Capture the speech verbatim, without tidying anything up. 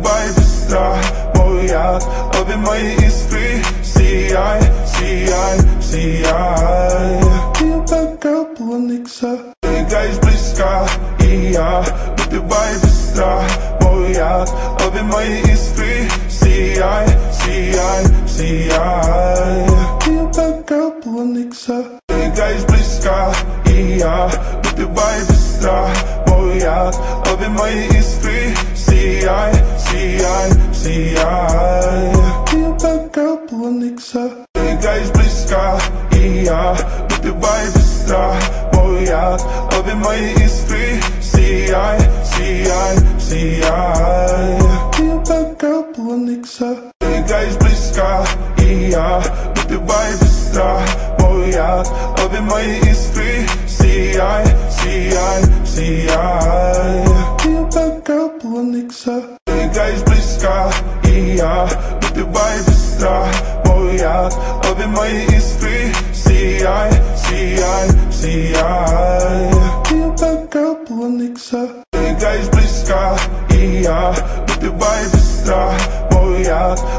випивай бістра моя, обі мої іскри сіяй, сіяй, сіяй. Я така полоникса, пригайсь близька, і я випивай бістра моя, обі мої іскри сіяй, сіяй, сіяй. Я така полоникса, пригайсь близька, і я випивай бістра моя, обі мої іскри сіяй, сіяй, сіяй. Я така полоникса, пригайсь близька, і я випивай бістра моя, обі мої іскри сіяй, сіяй, сіяй. Я така полоникса, пригайсь близька, і я випивай бістра моя, обі мої іскри сіяй, сіяй, сіяй. Я така полоникса, пригайсь близька, і я випивай бістра моя, обі мої іскри сіяй, сіяй, сіяй. Я така полоникса, пригайсь близька, і я випивай бістра моя,